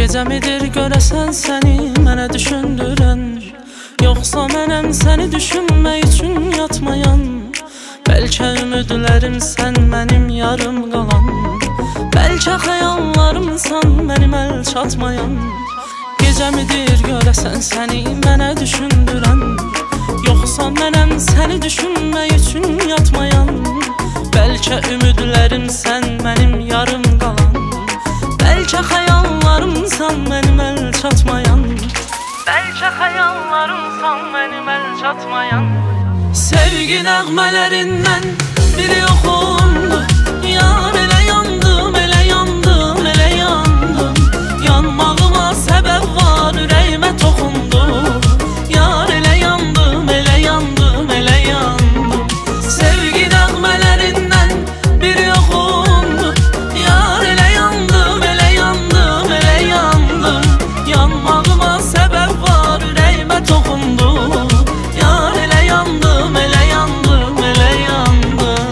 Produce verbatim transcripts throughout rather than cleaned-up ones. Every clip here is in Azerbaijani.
Gecəmidir görəsən səni mənə düşündürən, yoxsa mənəm səni düşünmək üçün yatmayan? Bəlkə ümidlərim sən mənim yarım qalan, bəlkə xəyallarımsan mənim əl çatmayan. Gecəmidir görəsən səni mənə düşündürən, yoxsa mənəm səni düşünmək üçün yatmayan? Bəlkə ümidlərim sən mənim yarım qalan, bəlkə xəyallarımsan mənim əl çatmayan. Bəlkə xəyallarımsan mənim əl çatmayan. Sevgi nəğmələrindən biri oxundu, yar elə yandım, elə yandım, elə yandım. Yanmağıma səbəb var, ürəyimə toxundu, yar elə yandım, elə yandım, elə yandım. Sevgi nəğmələrindən biri oxundu, yar elə yandım, elə yandım, elə yandım. Yanmağıma səbəb var, ürəyimə toxundu, yar elə yandım, elə yandım, elə yandım.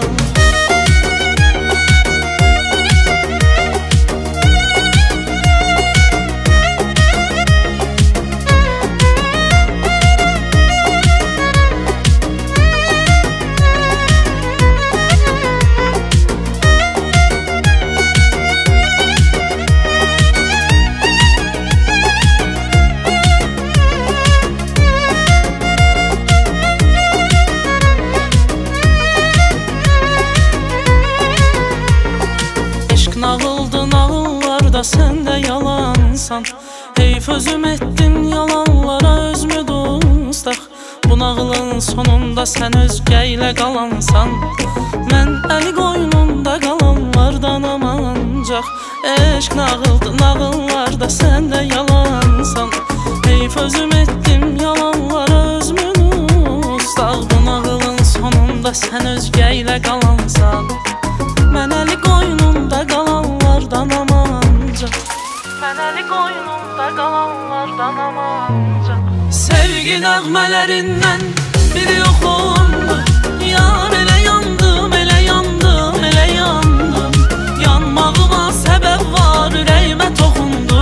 Nağıldı nağıllarda sən də yalansan, heyf özüm etdim yalanlara özümü dostaq. Bu nağılın sonunda sən özgə ilə qalansan, mən əli qoynunda qalanlardanam ancaq. Eşq nağıldı nağıllarda sən də yalansan, heyf özüm etdim yalanlara özümü dostaq. Bu nağılın sonunda sən özgə ilə qalansan, mən əli qoynunda qalanlardanam ancaq. Mən əli qoynunda qalanlardanam ancaq. Sevgi nəğmələrindən biri oxundu, yar elə yandım, elə yandım, elə yandım. Yanmağıma səbəb var, ürəyimə toxundu,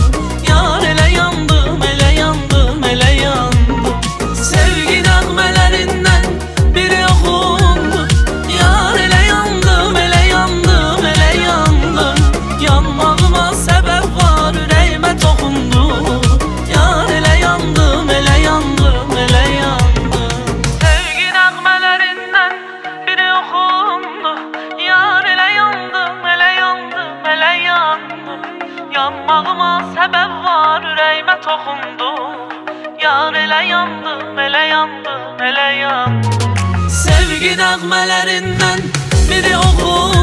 yar elə yandım, elə yandım, elə yandım. Sevgi nəğmələrindən biri oxundu, yar elə yandım, elə yandım, elə yandım. Yanmağıma səbəb var, ürəyimə toxundu, yar elə yandım, elə yandım, elə yandım. Sevgi nəğmələrindən biri oxundu, yar elə yandım, elə yandım, elə yandım. Yanmağıma səbəb var, ürəyimə toxundu, yar elə yandım, elə yandım, elə yandım. Sevgi nəğmələrindən biri oxundu,